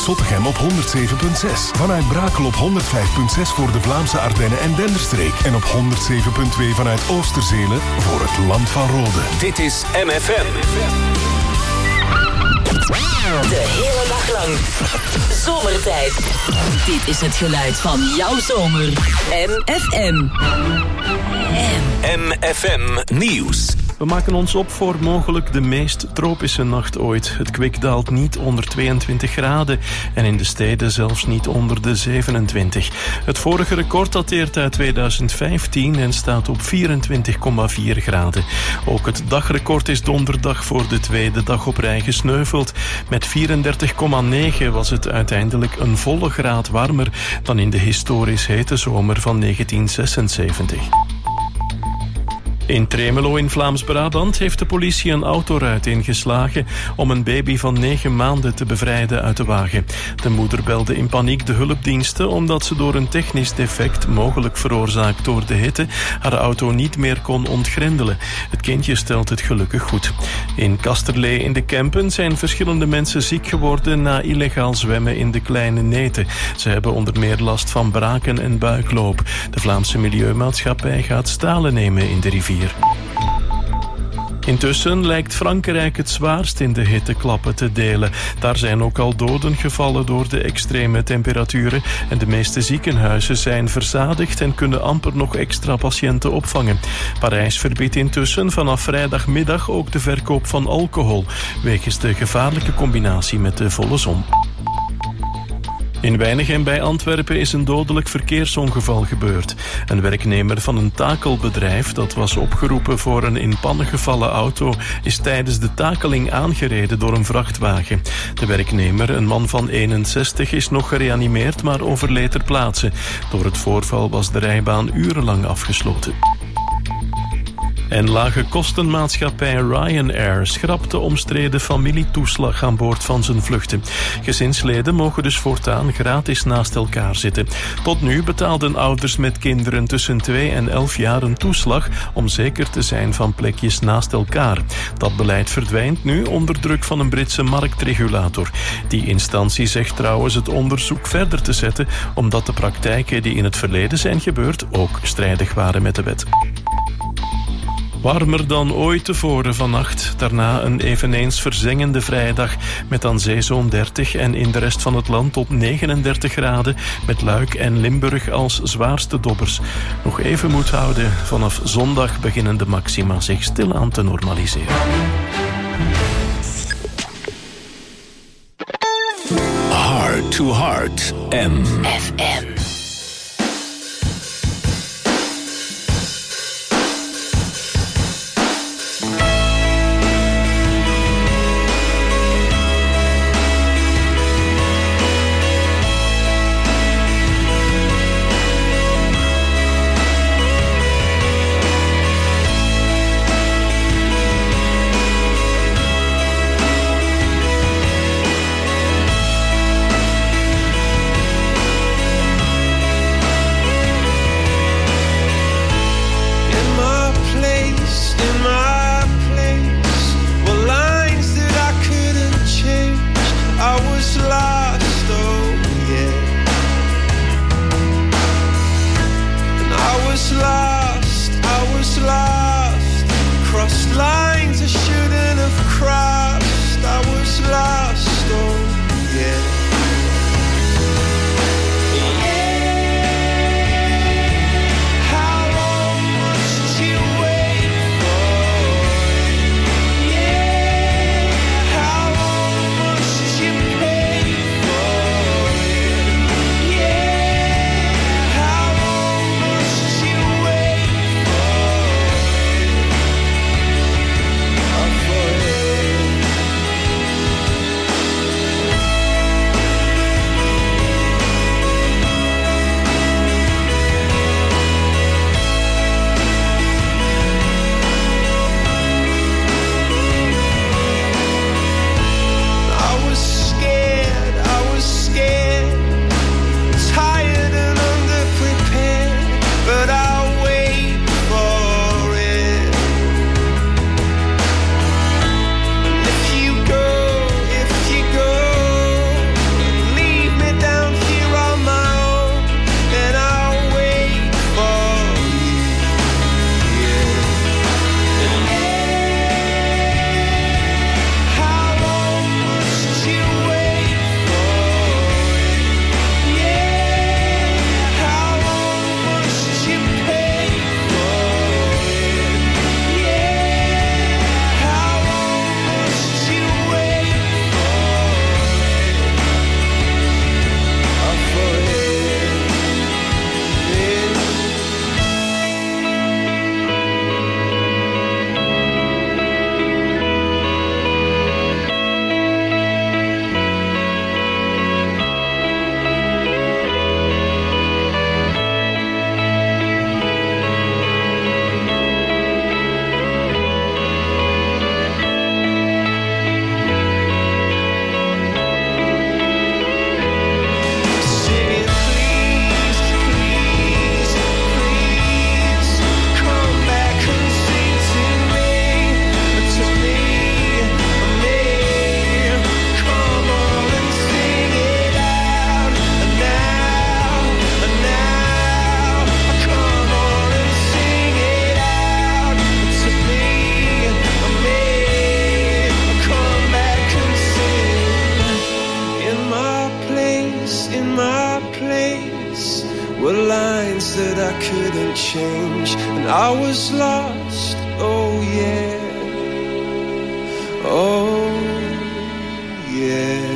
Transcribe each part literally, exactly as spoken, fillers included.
Zottegem op honderd zeven komma zes. Vanuit Brakel op honderd vijf komma zes voor de Vlaamse Ardennen en Denderstreek. En op honderd zeven komma twee vanuit Oosterzelen voor het Land van Rode. Dit is M F M. De hele dag lang. Zomertijd. Dit is het geluid van jouw zomer. M F M. M F M Nieuws. We maken ons op voor mogelijk de meest tropische nacht ooit. Het kwik daalt niet onder tweeëntwintig graden en in de steden zelfs niet onder de zevenentwintig. Het vorige record dateert uit tweeduizend vijftien en staat op vierentwintig komma vier graden. Ook het dagrecord is donderdag voor de tweede dag op rij gesneuveld. Met vierendertig komma negen was het uiteindelijk een volle graad warmer dan in de historisch hete zomer van negentien zesenzeventig. In Tremelo in Vlaams-Brabant heeft de politie een autoruit ingeslagen om een baby van negen maanden te bevrijden uit de wagen. De moeder belde in paniek de hulpdiensten omdat ze door een technisch defect, mogelijk veroorzaakt door de hitte, haar auto niet meer kon ontgrendelen. Het kindje stelt het gelukkig goed. In Kasterlee in de Kempen zijn verschillende mensen ziek geworden na illegaal zwemmen in de Kleine Neten. Ze hebben onder meer last van braken en buikloop. De Vlaamse Milieumaatschappij gaat stalen nemen in de rivier. Intussen lijkt Frankrijk het zwaarst in de hitteklappen te delen. Daar zijn ook al doden gevallen door de extreme temperaturen en de meeste ziekenhuizen zijn verzadigd en kunnen amper nog extra patiënten opvangen. Parijs verbiedt intussen vanaf vrijdagmiddag ook de verkoop van alcohol, wegens de gevaarlijke combinatie met de volle zon. In Weinigem bij Antwerpen is een dodelijk verkeersongeval gebeurd. Een werknemer van een takelbedrijf dat was opgeroepen voor een in pannen gevallen auto is tijdens de takeling aangereden door een vrachtwagen. De werknemer, een man van eenenzestig, is nog gereanimeerd, maar overleed ter plaatse. Door het voorval was de rijbaan urenlang afgesloten. En lage kostenmaatschappij Ryanair schrapt de omstreden familietoeslag aan boord van zijn vluchten. Gezinsleden mogen dus voortaan gratis naast elkaar zitten. Tot nu betaalden ouders met kinderen tussen twee en elf jaar een toeslag om zeker te zijn van plekjes naast elkaar. Dat beleid verdwijnt nu onder druk van een Britse marktregulator. Die instantie zegt trouwens het onderzoek verder te zetten, omdat de praktijken die in het verleden zijn gebeurd ook strijdig waren met de wet. Warmer dan ooit tevoren vannacht. Daarna een eveneens verzengende vrijdag met aan zee zo'n dertig en in de rest van het land tot negenendertig graden, met Luik en Limburg als zwaarste dobbers. Nog even moed houden, vanaf zondag beginnen de maxima zich stilaan te normaliseren. Heart to Heart M F M. in my place were lines that I couldn't change, and I was lost, oh yeah, oh yeah.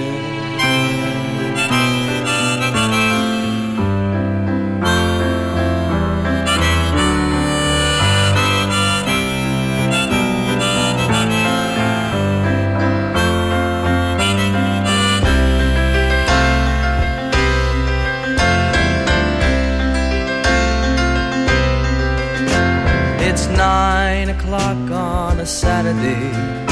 Nine o'clock on a Saturday,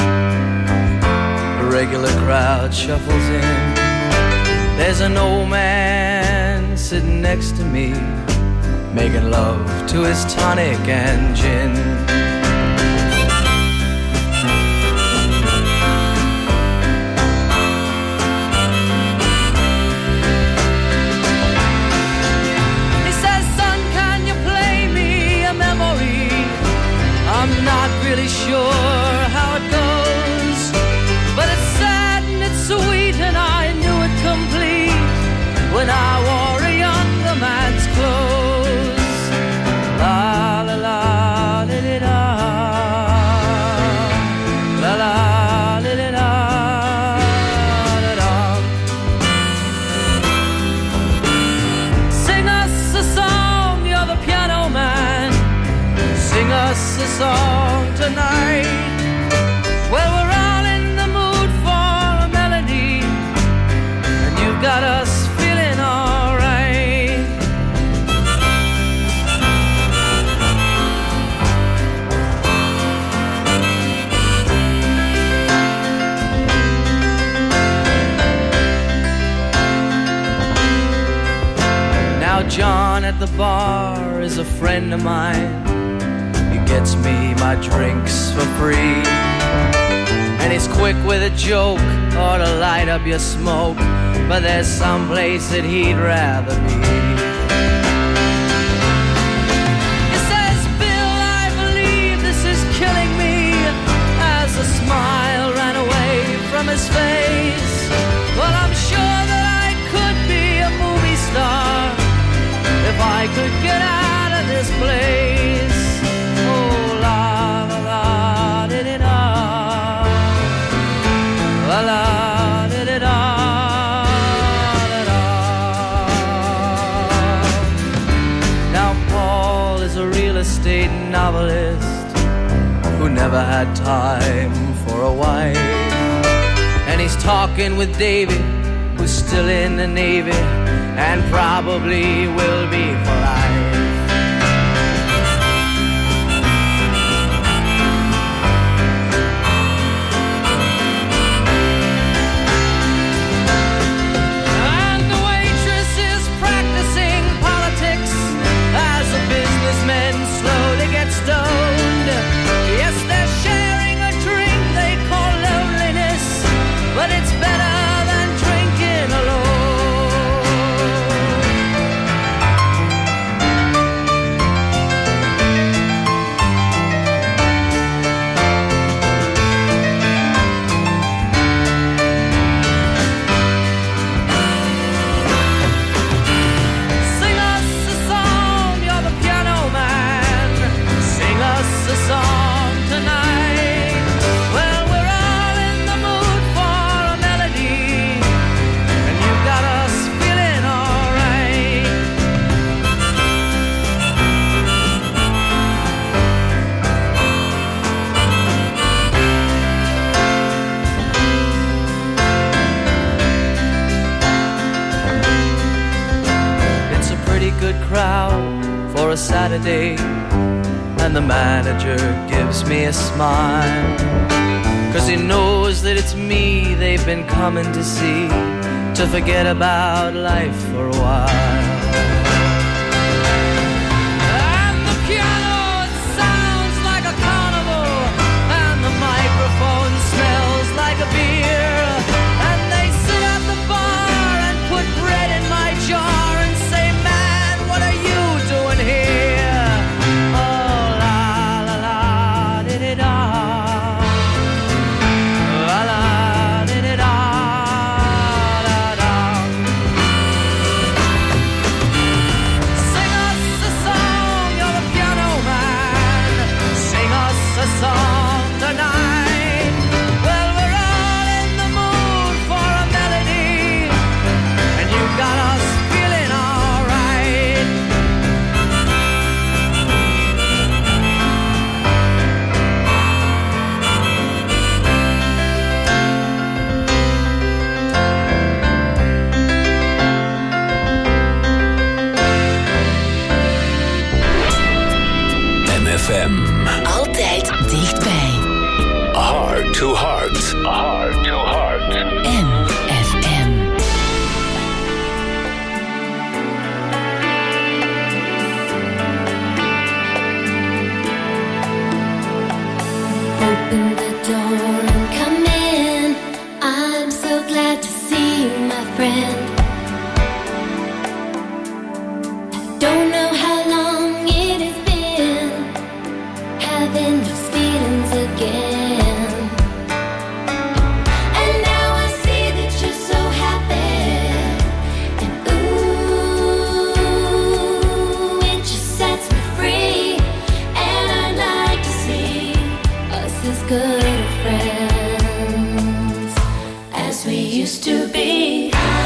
the regular crowd shuffles in. There's an old man sitting next to me, making love to his tonic and gin. He says, son, can you play me a memory? I'm not really sure how it goes, but it's sad and it's sweet, and I knew it complete when I wore a younger man's clothes. La la la li li la, la la li li la, la la. Sing us a song, you're the piano man. Sing us a song tonight. Well, we're all in the mood for a melody, and you've got us feeling all right. Now John at the bar is a friend of mine. Gets me my drinks for free, and he's quick with a joke or to light up your smoke, but there's some place that he'd rather be. He says, Bill, I believe this is killing me, as a smile ran away from his face. Well, I'm sure that I could be a movie star if I could get out of this place. La la da da da da da. Now Paul is a real estate novelist who never had time for a wife, and he's talking with David, who's still in the Navy and probably will be for life. Businessmen slowly get stoned. Yes, they're sharing a drink they call loneliness, but it's better than drinking alone. Sing us a song, you're the piano man. Sing us a song tonight. Well, we're all in the mood for a melody, and you've got us feeling all right. It's a pretty good crowd for a Saturday, and the manager gives me a smile, 'cause he knows that it's me they've been coming to see, to forget about life for a while. And the piano, it sounds like a carnival, and the microphone smells like a beer, and they sit at the bar and put bread in my jar and say, man, what are you doing here? Oh, la la la di di da, la la di di da da da. to Heart. Heart to Heart. M F M. Open the door and come in. I'm so glad to see you, my friend. Don't know how long it has been having those feelings again. And now I see that you're so happy. And ooh, it just sets me free. And I'd like to see us as good of friends as we used to be.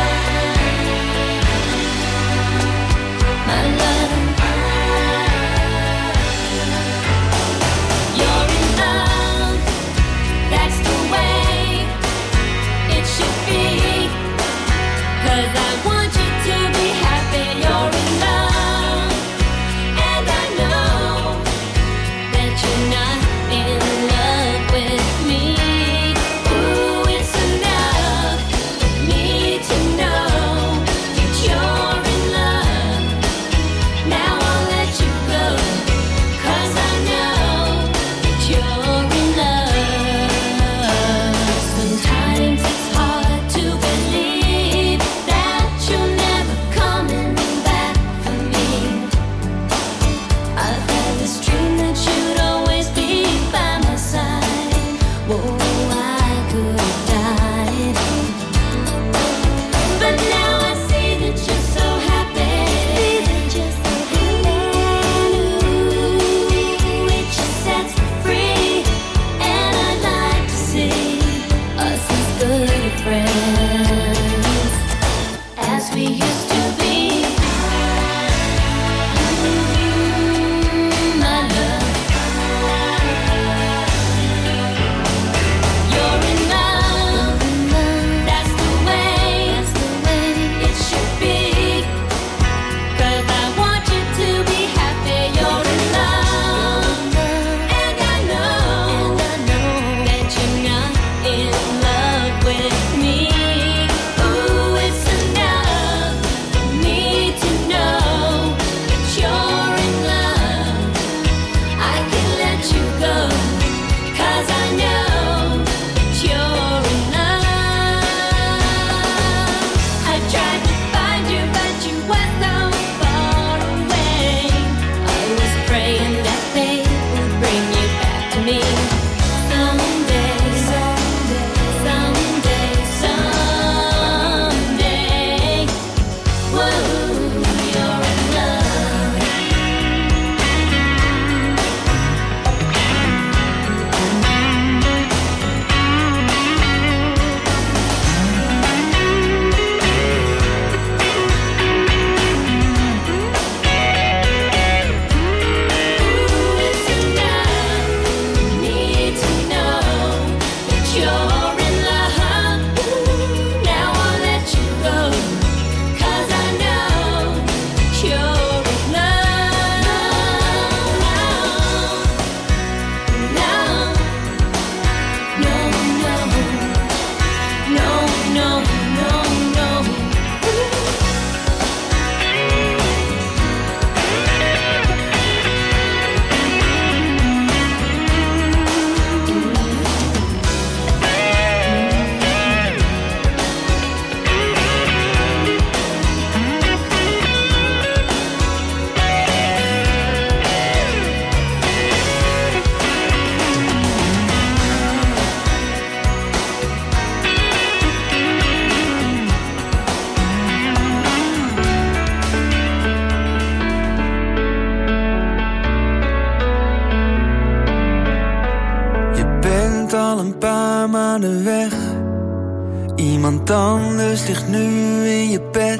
Iemand anders ligt nu in je bed.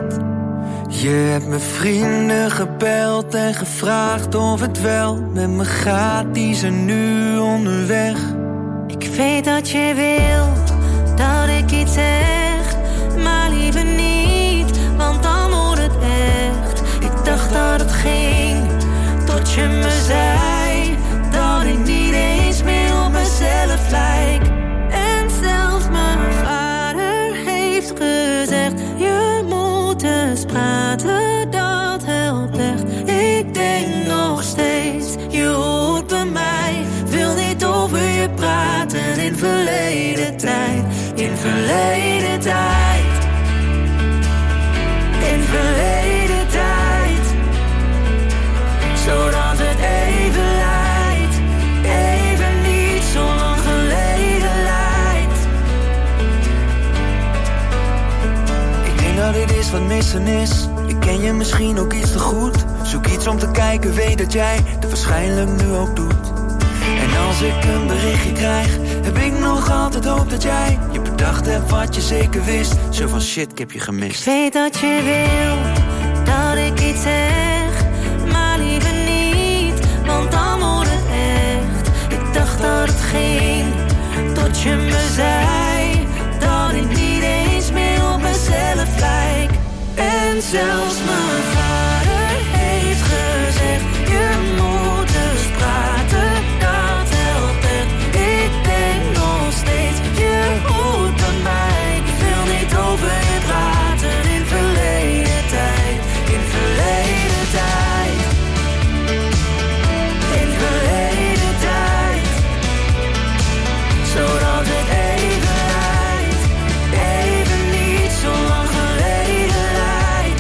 Je hebt mijn vrienden gebeld en gevraagd of het wel met me gaat. Die zijn nu onderweg. Ik weet dat je wil dat ik iets zeg, maar liever niet, want dan wordt het echt. Ik dacht dat het ging, tot je me zei dat ik niet eens meer op mezelf lijk. verleden tijd. In verleden tijd. Zodat het even lijkt. Even niet zo lang geleden lijkt. Ik denk dat dit is wat missen is. Ik ken je misschien ook iets te goed. Zoek iets om te kijken, weet dat jij het waarschijnlijk nu ook doet. En als ik een berichtje krijg, heb ik nog altijd hoop dat jij je bedacht hebt wat je zeker wist. Zo van shit, ik heb je gemist. Ik weet dat je wil dat ik iets zeg, maar liever niet, want dan wordt het echt. Ik dacht dat het ging, tot je me zei dat ik niet eens meer op mezelf lijk. En zelfs mijn vader heeft gezegd, je moet dus praten, dat helpt echt. Ik denk nog steeds, je hoort bij mij. Ik wil niet over je praten, in verleden tijd, in verleden tijd. In verleden tijd. Zodat het even lijkt, even niet zo lang geleden lijkt.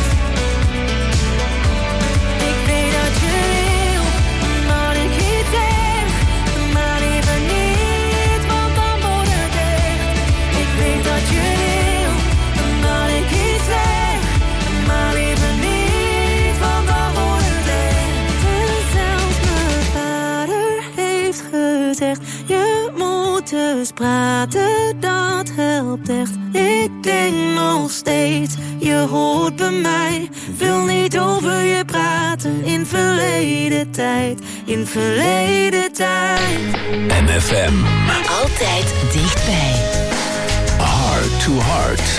Ik weet dat je wil, dat ik iets zeg, maar liever niet, want dan wordt het echt. Ik weet dat je wil, dat ik iets zeg, maar liever niet, want dan wordt het echt. En zelfs mijn vader heeft gezegd, je moet dus praten, dat helpt echt. Ik denk nog steeds, je hoort bij mij. Wil niet over je praten, in verleden tijd, in verleden tijd. N F M. Altijd dichtbij. Heart to Heart.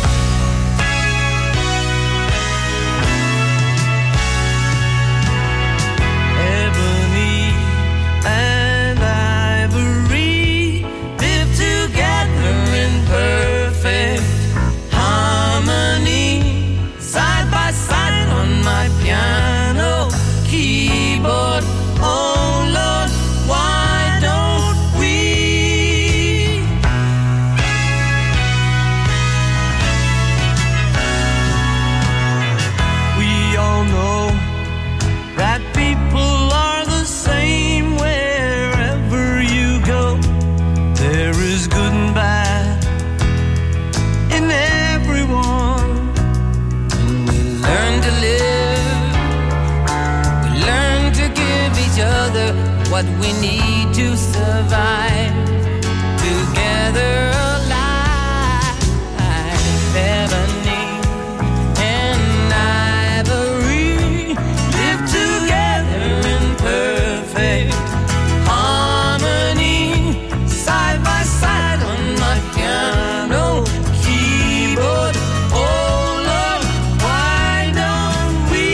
Ebony and ivory live together in perfect harmony, side by side on my piano keyboard. Oh Lord, why don't we? We all know that people are the same wherever you go. There is good and bad in everyone. And we learn to live, we learn to give each other what we need to survive. Together alive, ebony and ivory live together in perfect harmony, side by side on my piano keyboard. Oh Lord, why don't we?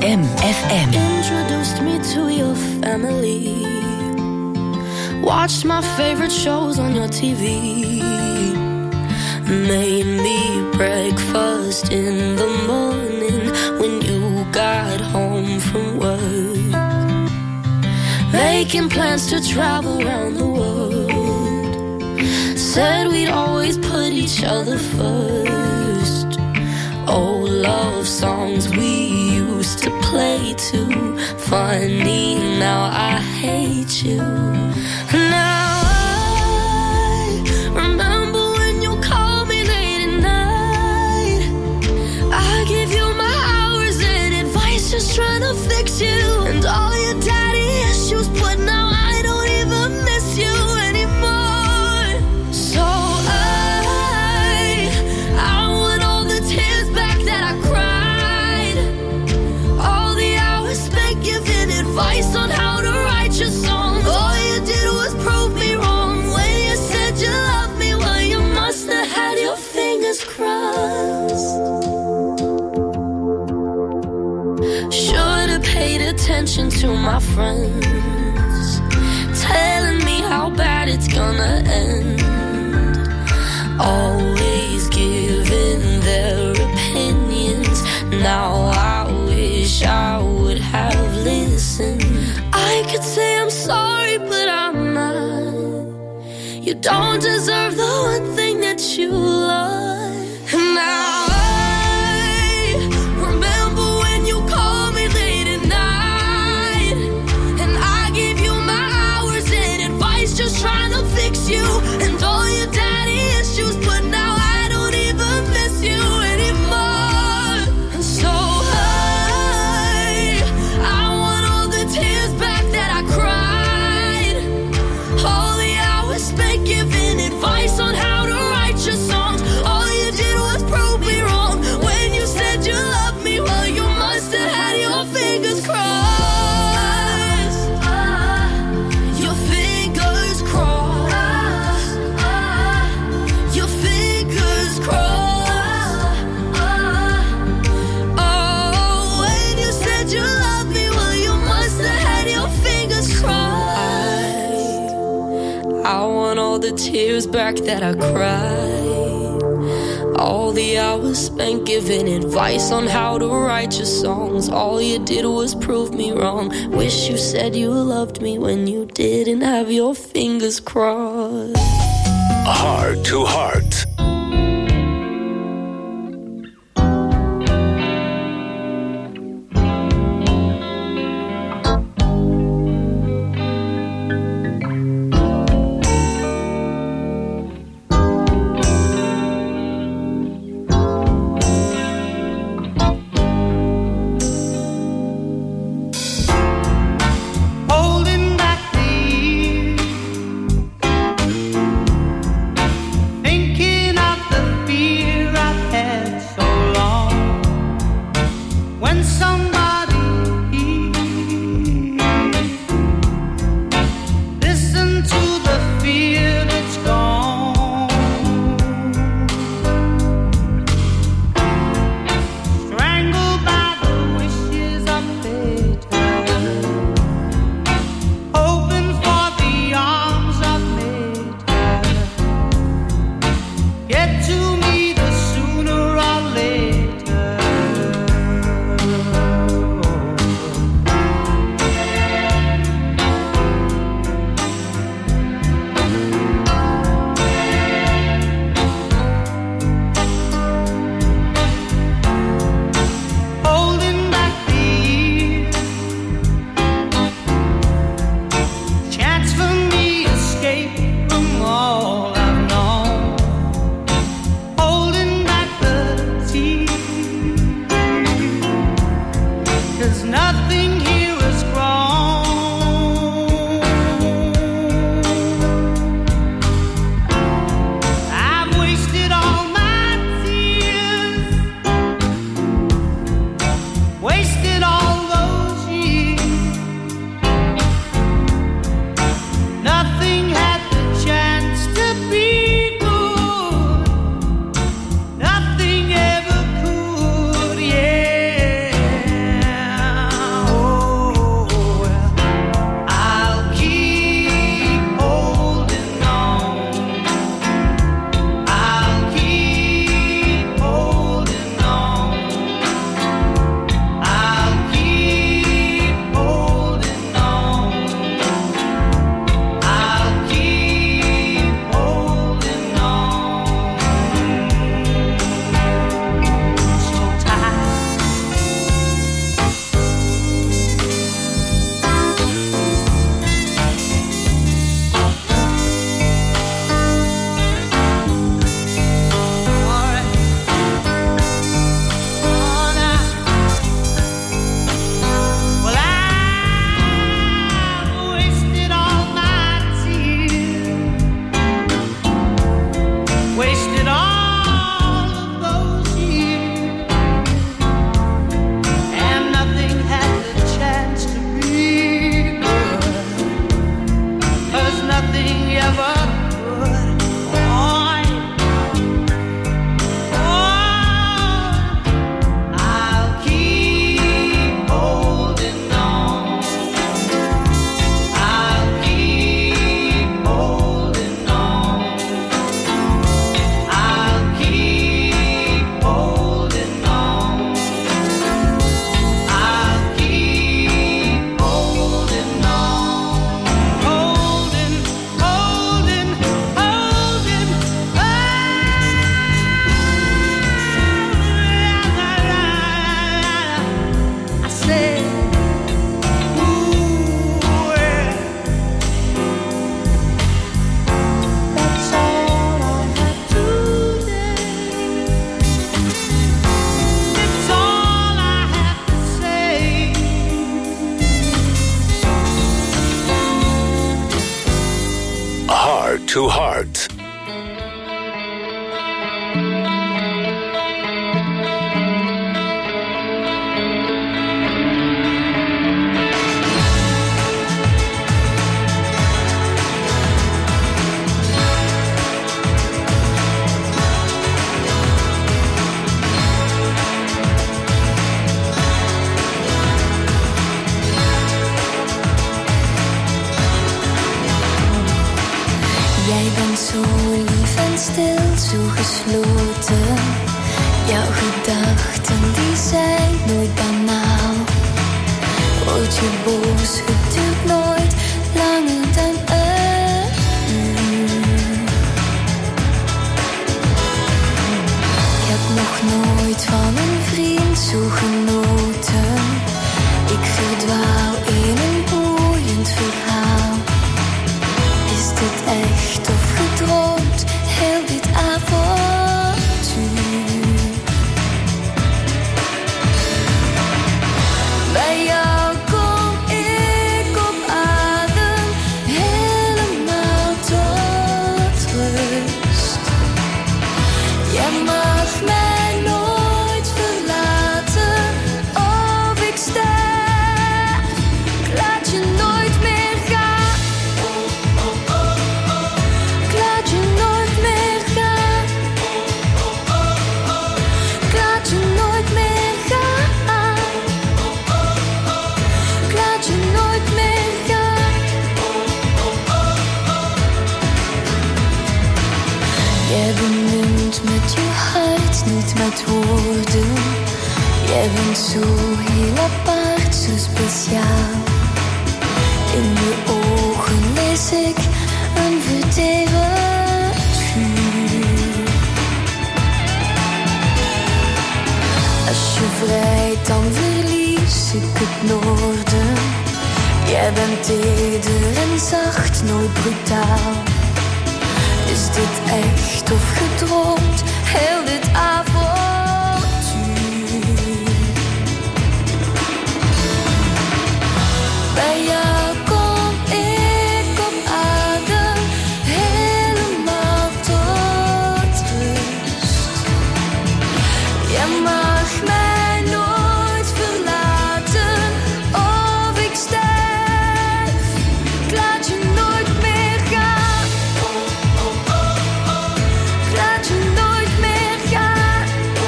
M F M. Introduced me to your family. Watched my favorite shows on your T V. Made me breakfast in the morning when you got home from work. Making plans to travel around the world. Said we'd always put each other first. Old love songs we used to play too. Funny, now I hate you. Now I remember when you called me late at night. I give you my hours and advice, just trying to fix you. And all your daddy issues, but now I don't even miss you anymore. So I, I want all the tears back that I cried. All the hours spent giving advice on how to write your songs. All you did was prove me wrong. When you said you loved me, well, you must have had your fingers crossed. Should've paid attention to my friends, telling me how bad it's gonna end. Always giving their opinions. Now I wish I would have listened. I could say I'm sorry, but I'm not. You don't deserve the one thing that you love. And now I remember when you called me late at night, and I gave you my hours and advice, just trying to fix you. And all your daddy issues, but now I don't even miss you anymore. And so I, I want all the tears back that I cried. All the hours spent giving advice on how to write your songs. All you did was prove me wrong. When you said you loved me, well, you must have had your fingers crossed. Your fingers crossed. Your fingers crossed. Oh, when you said you loved me, well, you must have had your fingers crossed. I want all the tears back that I cried. All the hours spent giving advice on how to write your songs. All you did was prove me wrong. Wish you said you loved me when you didn't have your fingers crossed. Heart to Heart. Holding back the years, think heart. Jij bent zo lief en stil, zo gesloten. Jouw gedachten die zijn nooit banaal. Word je boos, het duurt nooit langer dan een uur. Ik heb nog nooit van een vriend zo genoten. Ik verdwaal in een boeiend verhaal. Is dit echt of gedroomd, heel dit avontuur? Bij jou kom ik op adem, helemaal tot rust. Jij mag mij nooit verlaten, of ik sterf, ik laat je nooit meer gaan. Ik laat je nooit meer gaan. Ik laat je nooit meer gaan. Ik laat je nooit meer gaan. Jij bemint met je hart, niet met woorden. Jij bent zo heel apart, zo speciaal. In je ogen lees ik een verteerd vuur. Als je vrijt, dan verlies ik het noorden. Jij bent teder en zacht, nooit brutaal. Is dit echt of gedroomd, heel dit avontuur? Bij jou kom ik op adem, helemaal tot rust. Jij mag mij nooit verlaten, of ik sterf, ik laat je nooit meer gaan. Ik laat je nooit meer gaan.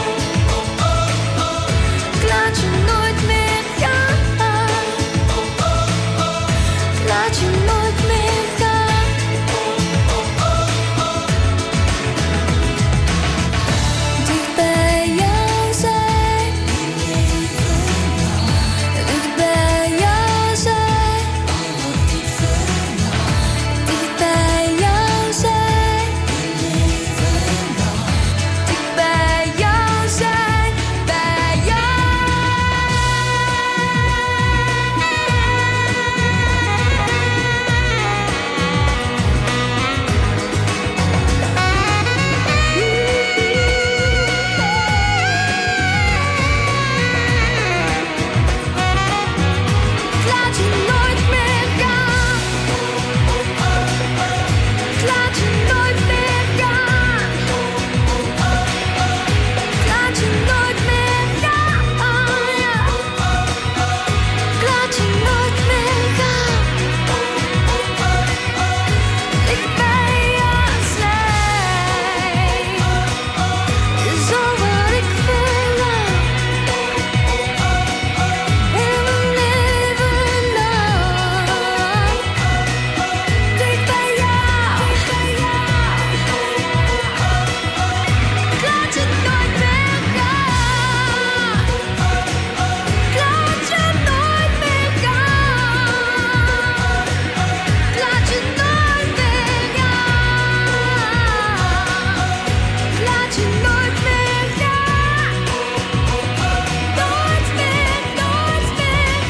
Ik laat je nooit meer gaan. Ik laat je nooit meer gaan. Dicht bij jou zijn. Dicht bij jou zijn. Dicht bij jou zijn. Dicht bij jou zijn. Bij jou. Ik laat je nooit meer gaan. Ik laat je nooit meer gaan. Ik laat je nooit meer gaan. Ik laat je nooit meer gaan. Ik bij jou zijn. Is al wat ik verlang. Heel mijn leven lang. Dicht bij jou. Ik laat je nooit meer gaan. Ik laat je nooit meer gaan. Ik laat je nooit meer gaan. Ik laat je nooit meer gaan. Nooit meer, nooit meer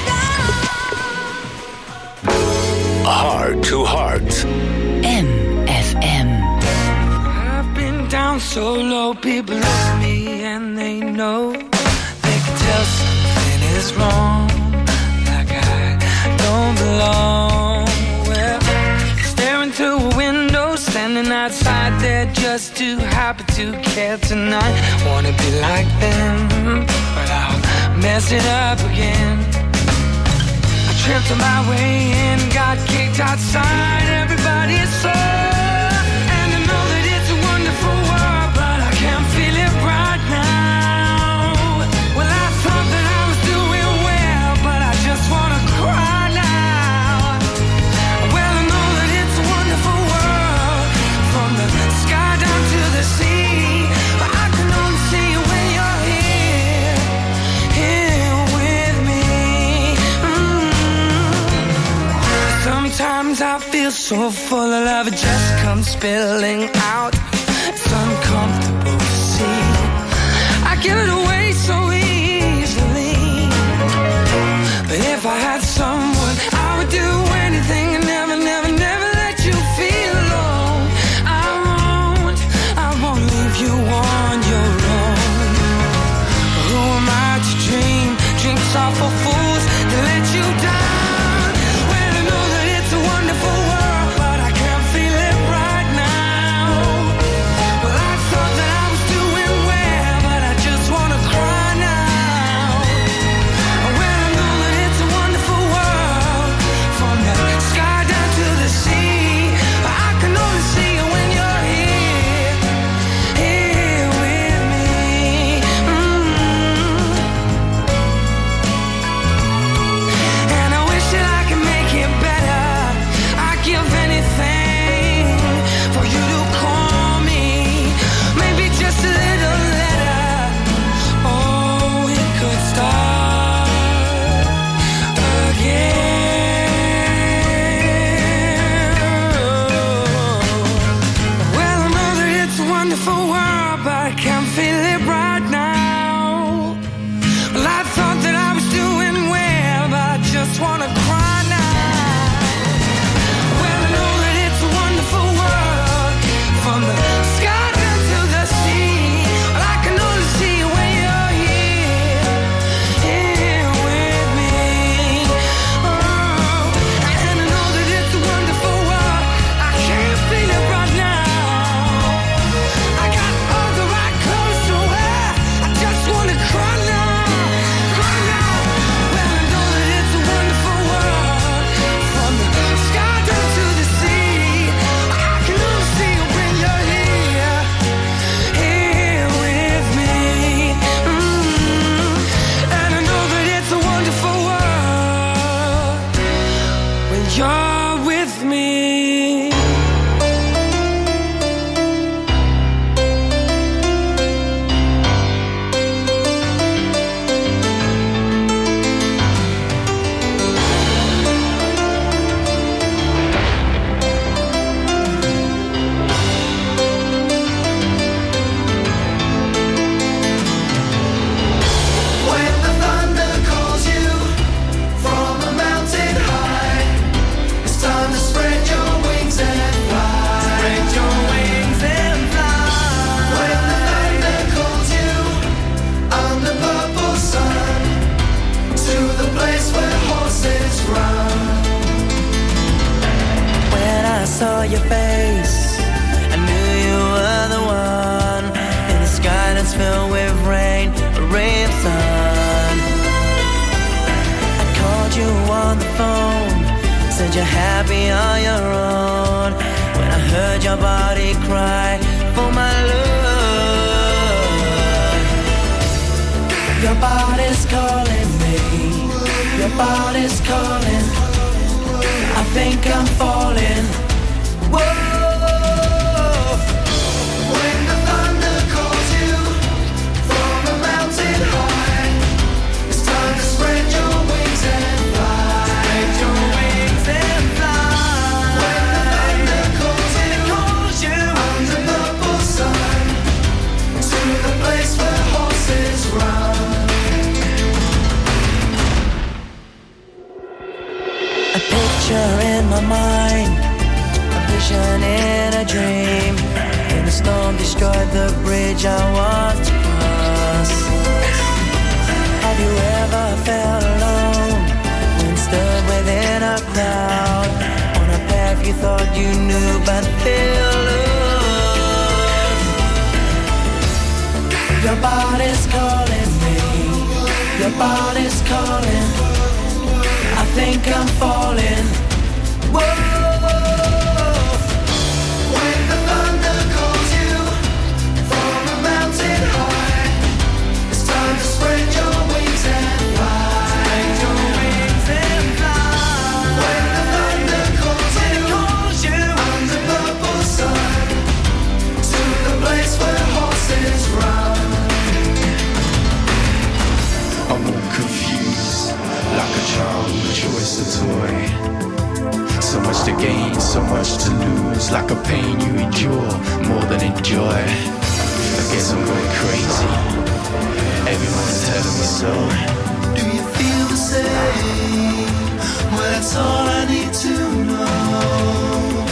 gaan. Heart to heart. M F M. I've been down so low, people look at me and they know. They can tell something is wrong, like I don't belong. Well, staring through a window, standing out outside, they're just too happy to care tonight. Wanna be like them, but I'll mess it up again. I tripped on my way in, got kicked outside. Everybody's so, and I know that it's a wonderful world, but I can't feel it right now. Well, I thought that I was doing well, but I just wanna cry now. Well, I know that it's a wonderful world, from the sky down to the sea, but I can only see you when you're here, here with me. Mm. Sometimes I feel so full of love, it just comes spilling out. It's uncomfortable to see. I give it away so easily, but if I had someone, I would do anything and never, never, never let you feel alone. I won't, I won't leave you on your own. Who am I to dream dreams are for fools to let you down? When I know that it's a wonderful world, but I can't feel it right now. Well, I thought that I was doing well, but I just wanna cry now. When I know that it's a wonderful world, from the sky down to the sea, but I can only see you when you're here, here with me. Mm. And I wish that I could make it better. I'd give anything for you to call me, maybe just a little letter. Oh, we could start again. Well, I know that it's a wonderful world, but I can't feel it right now. Well, I thought that I was doing well, but I just wanna cry now. Well, I know that it's a wonderful world, from the sky down to the sea, but I can only see you when you're here, here with me. Oh, and I know that it's a wonderful world, I can't feel it right now. I got all the right clothes to wear, I just wanna cry now, cry now. Well, I know that it's a wonderful world, from the sky down to the sea, I can only see you when you're here, here with me. Mm. And I know that it's a wonderful world when you're with me. When the thunder calls you from a mountain high, it's time to spread your wings and fly. Spread your wings and fly. When the thunder calls you under purple sun, to the place where horses run. When I saw your face, I knew you were the one. In the sky that's filled with rain, a ray of sun. I called you on the phone, said you're happy on your own. When I heard your body cry for my love, your body's calling me, your body's calling. I think I'm falling. Whoa. When the thunder calls you from a mountain high, it's time to spread your wings and fly. Spread your wings and fly. When the thunder calls you, calls you under purple sun, to the place where horses run. A picture in my mind, a vision in a dream. And the storm destroyed the bridge I was to cross. Have you ever felt alone when stood within a crowd, on a path you thought you knew but feel lost? body's calling. I think I'm falling. Whoa. When the thunder calls you from a mountain high, it's time to spread your wings and fly. Spread your wings and fly. When the thunder calls you, calls you under purple sun to the place where horses run. I won't confuse like a child with choice of toy. So much to gain, so much to lose. Like a pain you endure more than enjoy. I guess I'm going crazy. Everyone's telling me so. Do you feel the same? Well, that's all I need to know.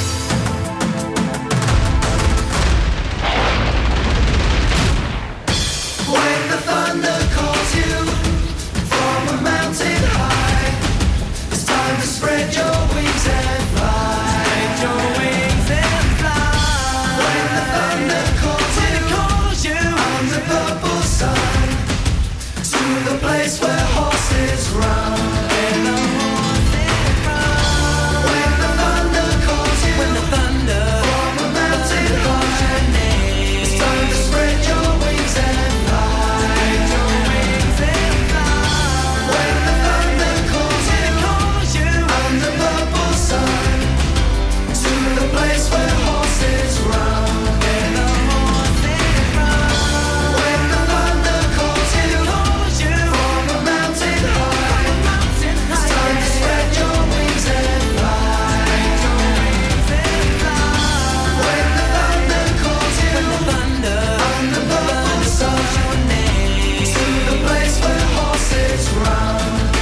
When the thunder calls you from a mountain high, it's time to spread your wings and fly. Spread your wings and fly. When the thunder calls when you, it calls you under purple sun to the place where horses run. Where the horses run. When the thunder calls you, when the thunder from a mountain high, it's time to spread your wings and fly. Spread your wings and fly. When the thunder calls you, it calls you under purple sun to the place where horses run. Where the horses run. When the thunder calls you, calls you from a mountain high, it's time to spread your wings and fly. Spread your wings and fly. When the thunder calls you, when the thunder under purple sun to the place where horses run.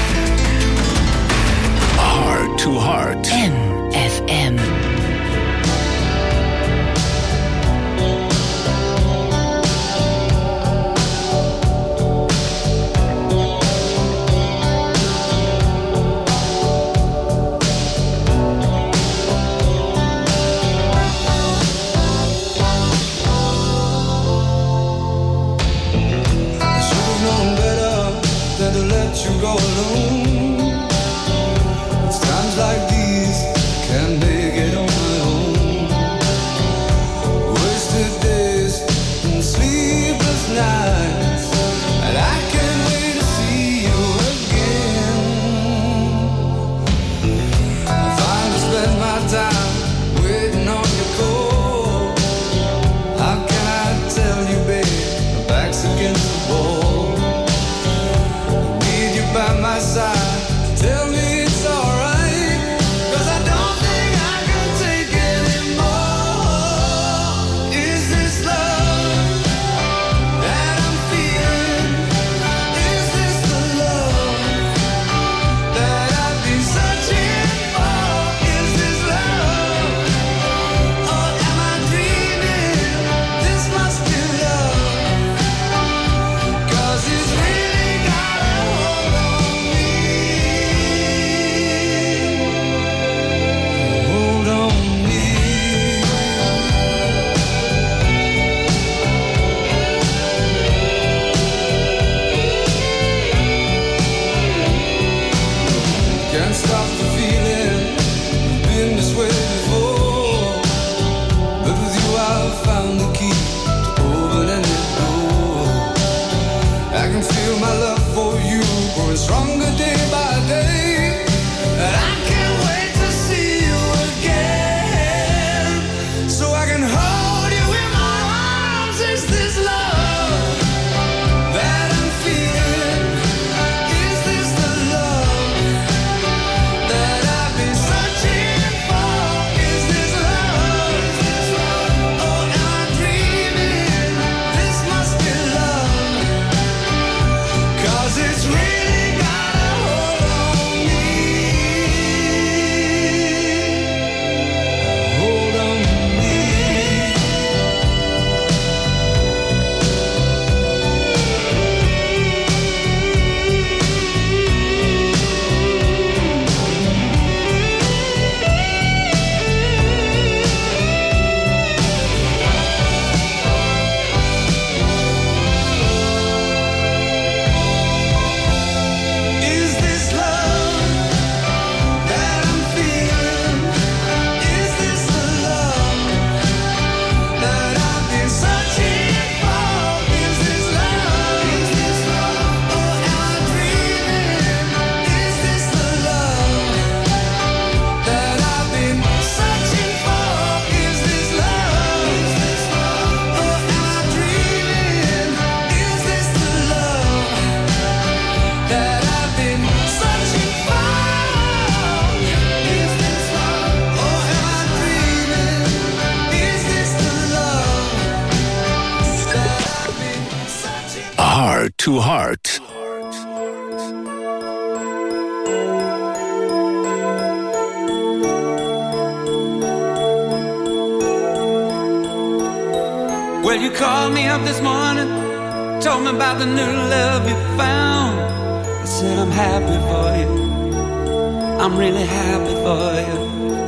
Heart to Heart. M F M. I should've known better than to let you go alone. It's times like these can't make it on my own. Wasted days and sleepless nights, and I can't wait to see you again. I finally spend my time waiting on your call. How can I tell you, babe, my back's against the wall. I need you by my side. Heart to Heart. Well, you called me up this morning, told me about the new love you found. I said I'm happy for you, I'm really happy for you.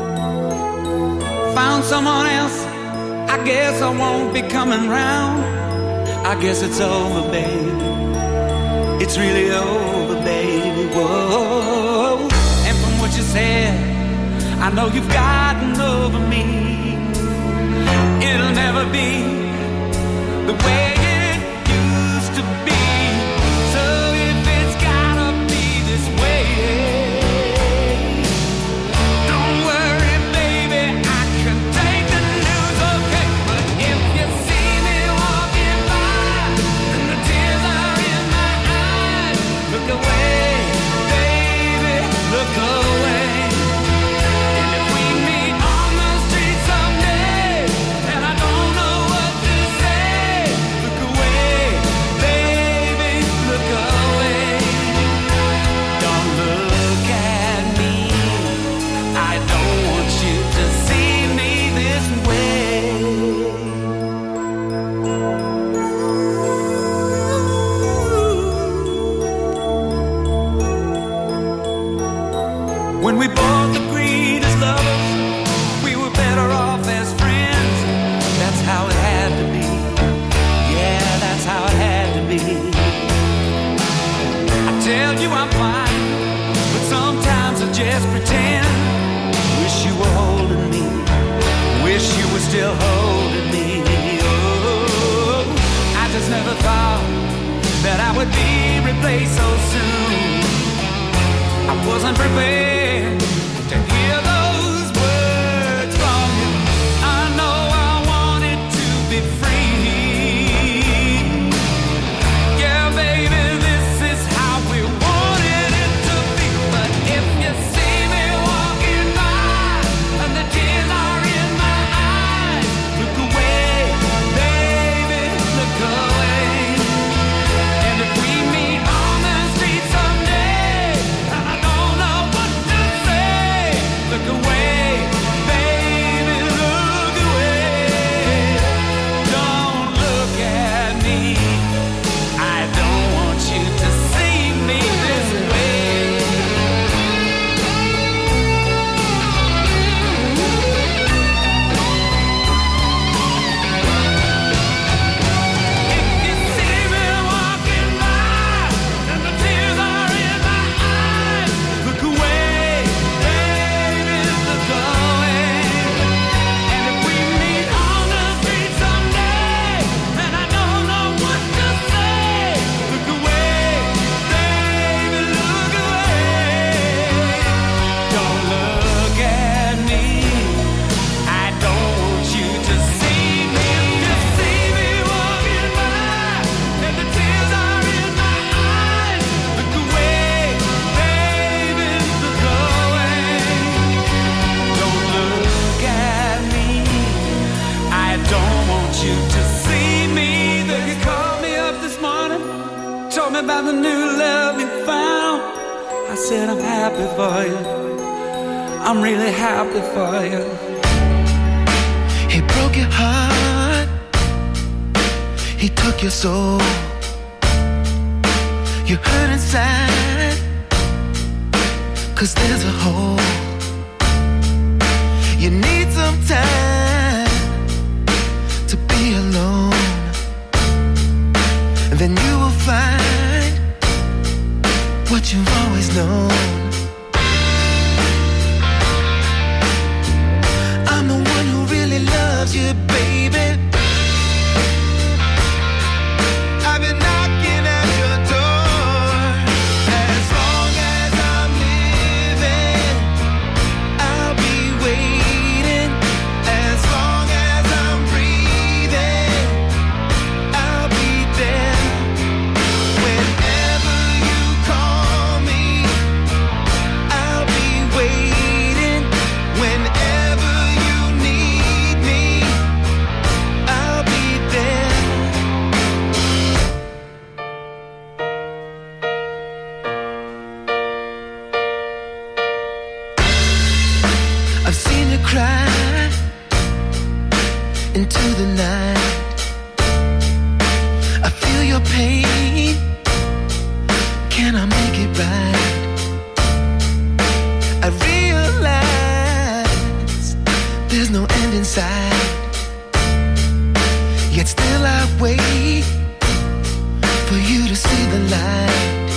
Found someone else, I guess I won't be coming round. I guess it's over, baby, it's really over, baby, whoa. And from what you said, I know you've gotten over me. It'll never be the way it used to be. So if it's gotta be this way, don't worry, baby, I can take the news, okay? But if you see me walking by and the tears are in my eyes, look away, baby, look away. And if we meet on the street someday and I don't know what to say, look away, baby, look away. Don't look at me, I don't want you to see me this way. When we both agreed as lovers, we were better off as friends. That's how it had to be. Yeah, that's how it had to be. I tell you I'm fine, but sometimes I just pretend. Wish you were holding me, wish you were still holding me. Oh, I just never thought that I would be replaced so soon. I wasn't prepared to hear those words from you. I know I wanted to be free. Yeah, baby, this is how we wanted it to be. But if you see me walking by and the tears are in my eyes, look away, baby, look away. And if we meet on the street someday and I don't know what to say, look away, baby, look away. Don't look at me, I don't want you to see me this way. If you see me walking by and the tears are in my eyes, look away, baby, look away. And if we meet on the street someday and I don't know what to say, look away, baby, look away. Don't look at me, I don't want you to see me. If you see me walking by and the tears are in my eyes, look away, baby, look away. Don't look at me, I don't want you to see me. Then you called me up this morning, told me about the new love you found. I said I'm happy for you, I'm really happy for you. He broke your heart, he took your soul. You hurt inside, cause there's a hole. You need some time to be alone, and then you will find what you've always known. I'm the one who really loves you, baby. I've been knocking at your door. As long as I'm living, I'll be waiting. As long as I'm breathing, I'll be there. Whenever you call me, wait for you to see the light.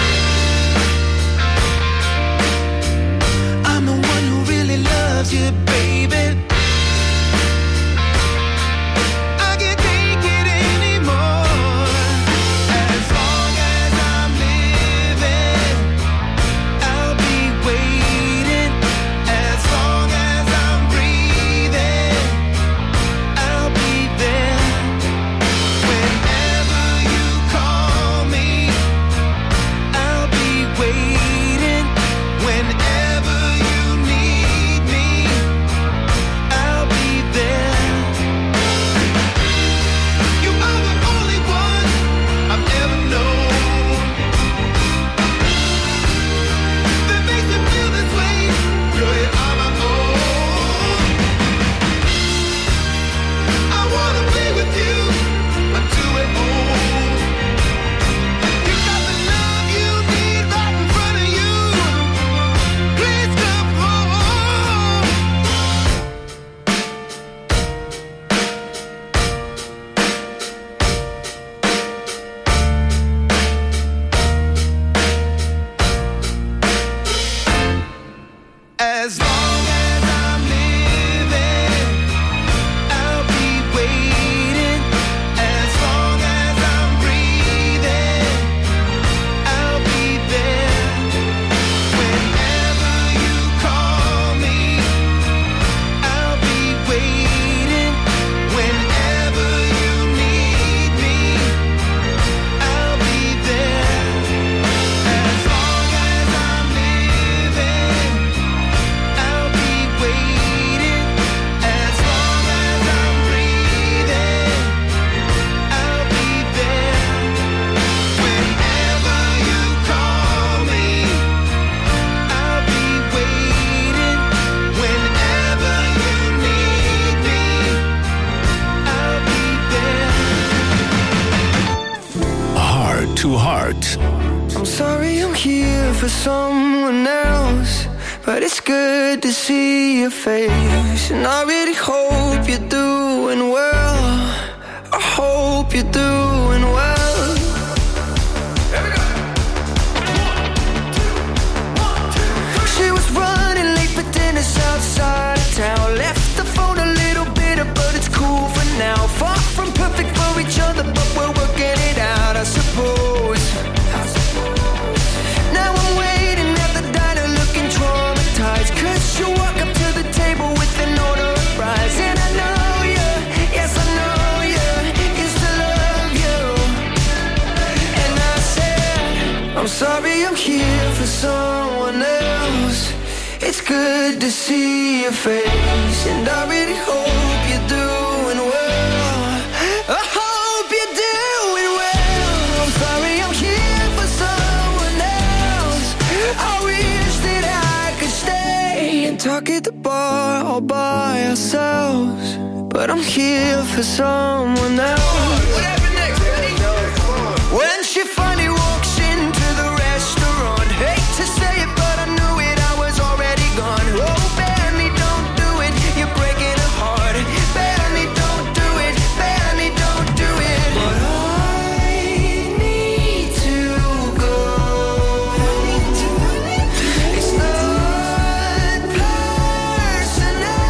I'm the one who really loves you, baby. I can't take it anymore. As long as I'm living, I'll be waiting. As long as I'm breathing, I'll be there. Whenever you call me, I'll be waiting. Whenever you need me, I'll be there. You are the only one I've ever known that makes me feel this way. You're here on my own. I wanna be with you until we're old. You got the love you need right in front of you. Please come home. As long as I'm living, I'll be waiting. As long as I'm breathing, I'll be there. Whenever you call me, I'll be waiting. Whenever you need me, I'll be there. As long as I'm living, I'll be waiting. As long as I'm breathing, I'll be there. Whenever you call me, I'll be waiting. Whenever you need me, I'll be there. Heart to Heart. I'm sorry I'm here for someone else, but it's good to see your face. And I really hope you're doing well. I hope you're doing well. She was running late for dinner outside of town. Left the phone a little bitter, but it's cool for now. Far from perfect for each other, but we're working it out, I suppose. Now I'm waiting at the diner looking traumatized, 'cause you walk up to the table with an order of fries. And I know you, yes I know you, used to love you. And I said, I'm sorry I'm here for someone else. It's good to see your face, and I really hope you're doing well. I hope you're doing well. I'm sorry I'm here for someone else. I wish that I could stay and talk at the bar all by ourselves, but I'm here for someone else. What happened next? When she finally walks into the restaurant, hate to say it, but I knew it, I was already gone. Oh, Benny, don't do it, you're breaking her heart. Benny, don't do it, Benny, don't do it. But I need to go. It's not personal.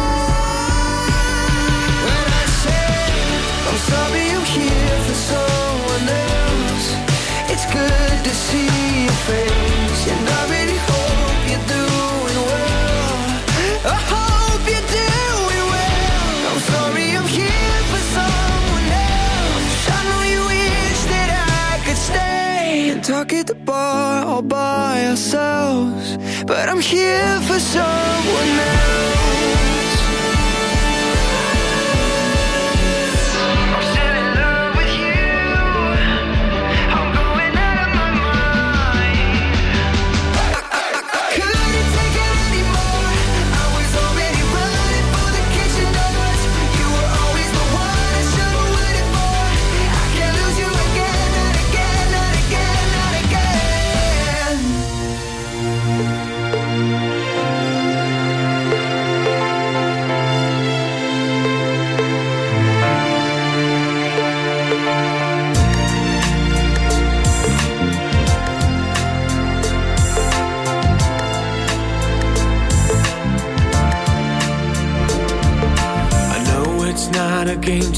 When I say I'm sorry I'm here for someone else, it's good to see your face, and I really hope you're doing well. I hope you're doing well. I'm sorry I'm here for someone else. I know you wish that I could stay and talk at the bar all by ourselves, but I'm here for someone else. I'm still in love with you. I'm going out of my mind. I couldn't take it anymore. I was already running for the kitchen doors. You were always the one I should have waited for. I can't lose you again, not again, not again, not again.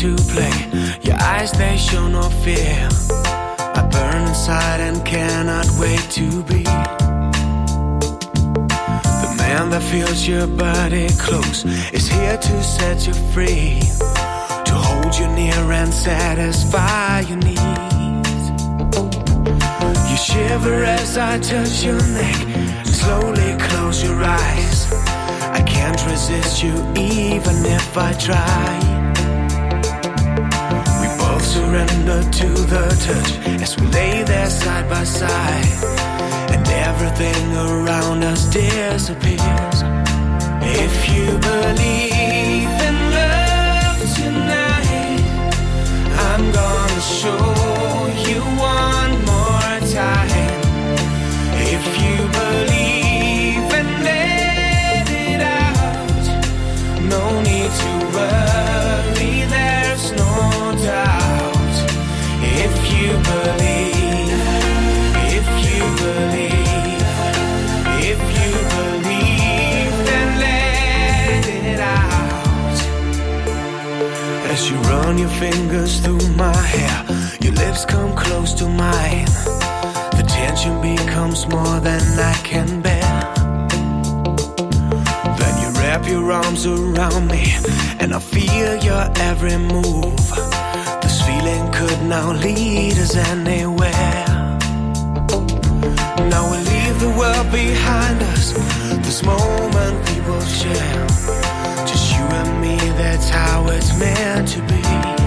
to play. Your eyes, they show no fear. I burn inside and cannot wait to be the man that feels your body close, is here to set you free, to hold you near and satisfy your needs. You shiver as I touch your neck, slowly close your eyes. I can't resist you even if I try. We both surrender to the touch as we lay there side by side, and everything around us disappears. If you believe in love tonight, I'm gonna show you one more time. If you believe and let it out, no need to worry, there's no doubt. If you believe, if you believe, if you believe, then let it out. As you run your fingers through my hair, your lips come close to mine. The tension becomes more than I can bear. Then you wrap your arms around me, and I feel your every move. This feeling could now lead us anywhere. Now we leave the world behind us, this moment we will share. Just you and me, that's how it's meant to be.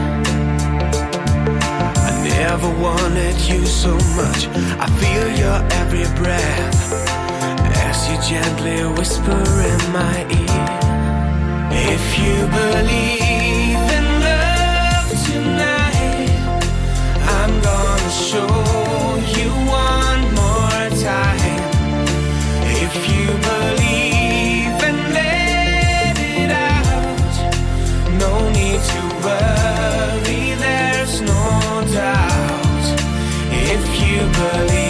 I never wanted you so much, I feel your every breath as you gently whisper in my ear. If you believe in love tonight, I'm gonna show you one more time. If you believe and let it out, no need to worry, there's no doubt. If you believe